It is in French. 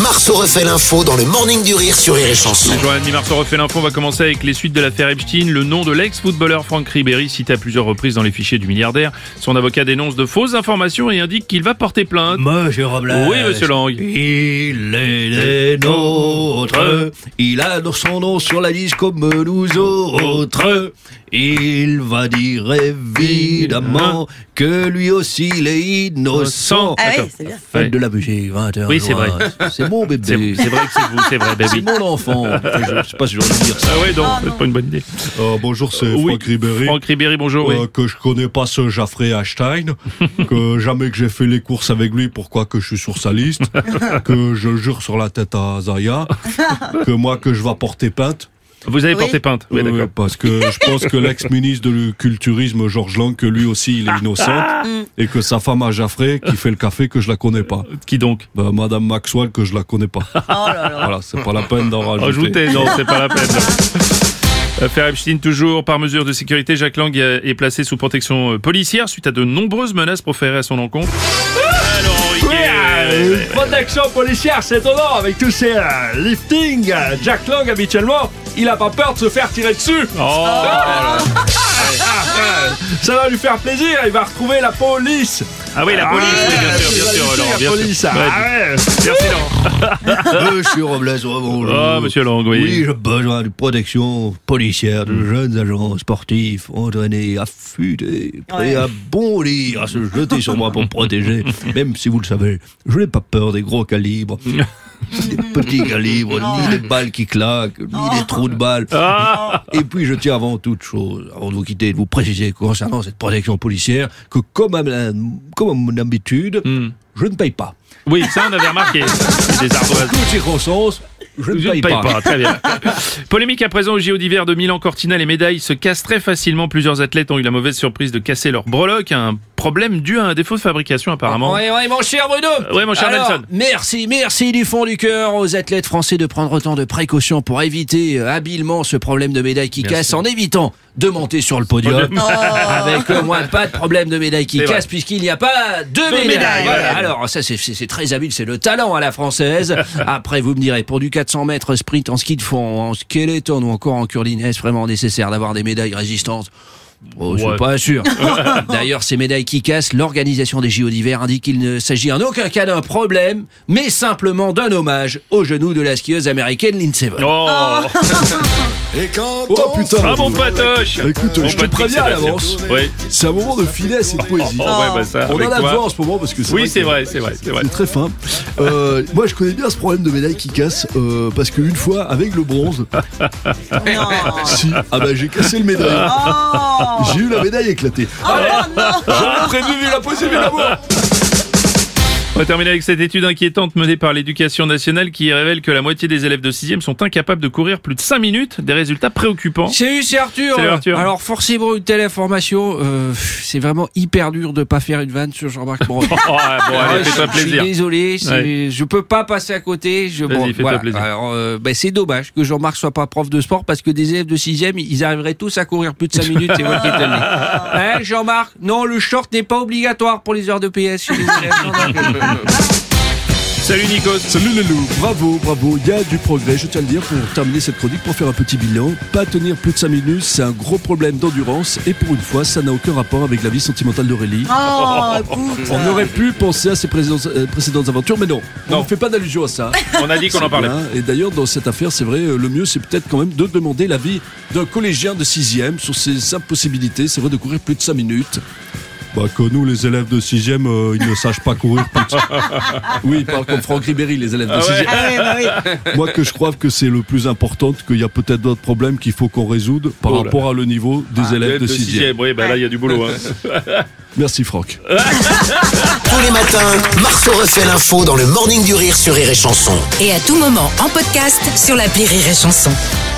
Marceau refait l'info dans le Morning du Rire sur Rire et Chanson. Joanne Marceau refait l'info. On va commencer avec les suites de l'affaire Epstein. Le nom de l'ex-footballeur Franck Ribéry cité à plusieurs reprises dans les fichiers du milliardaire. Son avocat dénonce de fausses informations et indique qu'il va porter plainte. Monsieur Robles. Oui, monsieur Lang. Il est les nôtres. Il a son nom sur la liste comme nous autres. Il va dire évidemment que lui aussi il est innocent. Ah oui, c'est bien. Faites de la musique, 20h. Oui, c'est vrai. C'est mon bébé. C'est vrai que c'est vous, c'est vrai, baby. C'est mon enfant. Je sais pas si je dois dire ça. Ah ouais, donc, c'est pas une bonne idée. Bonjour, c'est Oui, Franck Ribéry. Franck Ribéry, bonjour. Oui. Que je connais pas ce Jeffrey Epstein, que jamais que j'ai fait les courses avec lui, pourquoi que je suis sur sa liste, que je jure sur la tête à Zaya, que moi que je vais porter plainte. Vous avez porté plainte. Oui, d'accord. Parce que je pense que l'ex-ministre du culturisme, Georges Lang, que lui aussi il est innocent, et que sa femme à Jaffrey, qui fait le café, que je la connais pas. Qui donc? Madame Maxwell, que je la connais pas. Oh là là. Voilà, c'est pas la peine d'en rajouter. Ajoutez, non, c'est pas la peine. Affaire Epstein, toujours par mesure de sécurité, Jacques Lang est placé sous protection policière suite à de nombreuses menaces proférées à son encontre. Protection policière, c'est étonnant avec tous ces liftings. Jack Lang, habituellement, il a pas peur de se faire tirer dessus. Oh, Ça va lui faire plaisir, il va retrouver la police. ah oui, la police, oui, bien sûr, Laurent, la bien police. sûr. Ouais, merci, Laurent. Monsieur Robles, bonjour. Oh, monsieur Lang, oui. Oui, j'ai besoin de protection policière, de jeunes agents sportifs, entraînés, affûtés, prêts à bondir, à se jeter sur moi pour me protéger. Même si vous le savez, je n'ai pas peur des gros calibres. Des petits calibres, ni des balles qui claquent, ni des trous de balles. Et puis je tiens avant toute chose, avant de vous quitter, de vous préciser concernant cette protection policière, que comme à mon habitude, je ne paye pas. Oui, ça on avait remarqué. Des ardoises. En toutes circonstances, je ne paye pas. Très bien. Polémique à présent au JO d'hiver de Milan-Cortina. Les médailles se cassent très facilement. Plusieurs athlètes ont eu la mauvaise surprise de casser leur breloque. Un problème dû à un défaut de fabrication apparemment. Oui, mon cher Bruno. Oui, mon cher Nelson. Merci du fond du cœur aux athlètes français de prendre autant de précautions pour éviter habilement ce problème de médailles qui cassent, en évitant de monter sur le podium avec au moins pas de problème de médailles qui cassent, puisqu'il n'y a pas de médailles. Voilà. Alors ça c'est très habile, c'est le talent à la française. Après vous me direz, pour du 400 mètres sprint en ski de fond, en skeleton ou encore en curling, est-ce vraiment nécessaire d'avoir des médailles résistantes? Oh, je suis pas sûr. D'ailleurs, ces médailles qui cassent, l'organisation des JO d'hiver indique qu'il ne s'agit en aucun cas d'un problème, mais simplement d'un hommage au genou de la skieuse américaine Lindsey Vonn. Et quand putain, Ah mon patoche. Écoute, je te préviens à l'avance. Oui. C'est un moment de finesse et de poésie. Ça, On avec en a toi. besoin en ce moment parce que c'est Oui, vrai c'est que vrai, c'est vrai. c'est très fin. Moi, je connais bien ce problème de médaille qui casse parce qu'une fois, avec le bronze, j'ai cassé le médaille. J'ai eu la médaille éclatée. J'avais prévu la possible d'amour. On va terminer avec cette étude inquiétante menée par l'Éducation nationale qui révèle que la moitié des élèves de 6e sont incapables de courir plus de 5 minutes. Des résultats préoccupants. Salut, c'est Arthur. Salut, Arthur. Alors forcément une telle information, c'est vraiment hyper dur de pas faire une vanne sur Jean-Marc Moreau. Allez, fais-toi Je suis plaisir. désolé, je peux pas passer à côté. Vas-y, fais-toi plaisir. Alors, c'est dommage que Jean-Marc soit pas prof de sport parce que des élèves de 6e, ils arriveraient tous à courir plus de 5 minutes, c'est moi qui te le dis. Hein, Jean-Marc? Non, le short n'est pas obligatoire pour les heures de PS chez les élèves. Salut Nikos. Salut les loups, bravo, il y a du progrès, je tiens à le dire, pour terminer cette chronique, pour faire un petit bilan. Pas tenir plus de 5 minutes, c'est un gros problème d'endurance, et pour une fois, ça n'a aucun rapport avec la vie sentimentale d'Aurélie. On aurait pu penser à ses précédentes aventures, mais non, on ne fait pas d'allusion à ça. On a dit qu'on en parlait. Bien. Et d'ailleurs, dans cette affaire, c'est vrai, le mieux, c'est peut-être quand même de demander l'avis d'un collégien de 6e sur ses impossibilités, c'est vrai, de courir plus de 5 minutes. Que nous, les élèves de 6e, ils ne sachent pas courir plus de... Oui, ils parlent comme Franck Ribéry, les élèves de 6e. Moi, que je crois que c'est le plus important, qu'il y a peut-être d'autres problèmes qu'il faut qu'on résoudre par rapport à le niveau des élèves de 6e. Oui, là, il y a du boulot. Hein. Merci, Franck. Tous les matins, Marceau refait l'info dans le Morning du Rire sur Rire et Chanson. Et à tout moment en podcast sur l'appli Rire et Chanson.